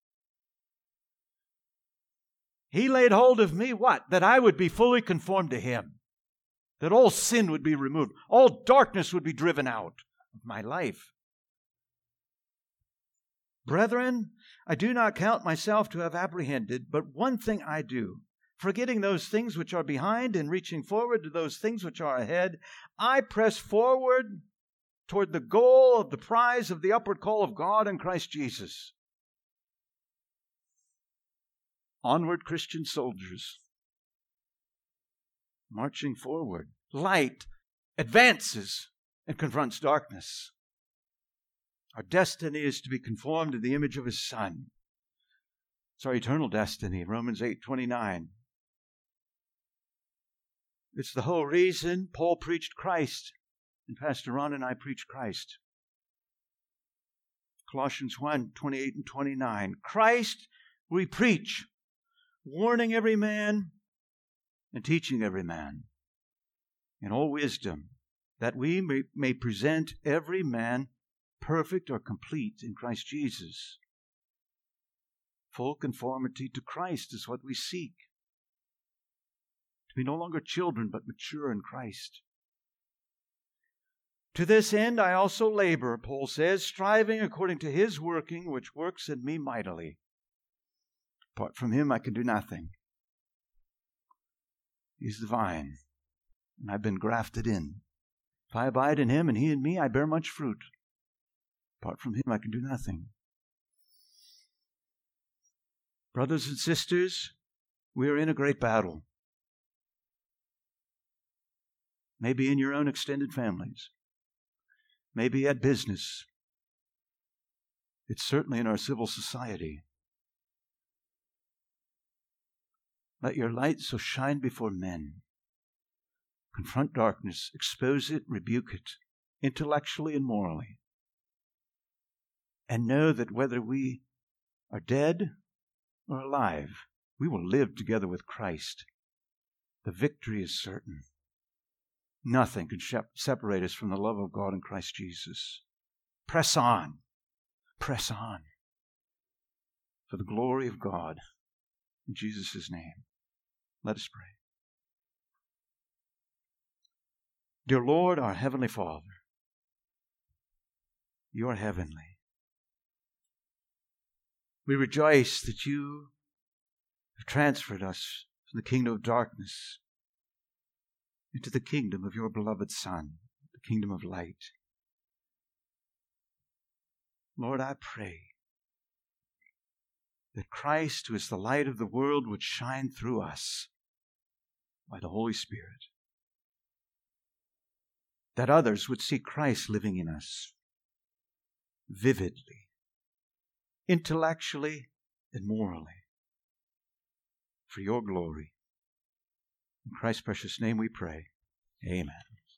He laid hold of me, what? That I would be fully conformed to Him. That all sin would be removed. All darkness would be driven out of my life. Brethren, I do not count myself to have apprehended, but one thing I do, forgetting those things which are behind and reaching forward to those things which are ahead, I press forward toward the goal of the prize of the upward call of God in Christ Jesus. Onward, Christian soldiers, marching forward. Light advances and confronts darkness. Our destiny is to be conformed to the image of His Son. It's our eternal destiny, Romans eight twenty-nine. It's the whole reason Paul preached Christ, and Pastor Ron and I preach Christ. Colossians one twenty-eight and twenty-nine. Christ we preach, warning every man and teaching every man in all wisdom, that we may, may present every man perfect or complete in Christ Jesus. Full conformity to Christ is what we seek. To be no longer children, but mature in Christ. To this end I also labor, Paul says, striving according to His working, which works in me mightily. Apart from Him, I can do nothing. He's the vine, and I've been grafted in. If I abide in Him and He in me, I bear much fruit. Apart from Him, I can do nothing. Brothers and sisters, we are in a great battle. Maybe in your own extended families. Maybe at business. It's certainly in our civil society. Let your light so shine before men. Confront darkness, expose it, rebuke it, intellectually and morally. And know that whether we are dead or alive, we will live together with Christ. The victory is certain. Nothing can separate us from the love of God in Christ Jesus. Press on. Press on. For the glory of God. In Jesus' name. Let us pray. Dear Lord, our Heavenly Father, you are heavenly. We rejoice that you have transferred us from the kingdom of darkness into the kingdom of your beloved Son, the kingdom of light. Lord, I pray that Christ, who is the light of the world, would shine through us by the Holy Spirit, that others would see Christ living in us vividly, intellectually, and morally, for your glory. In Christ's precious name we pray. Amen.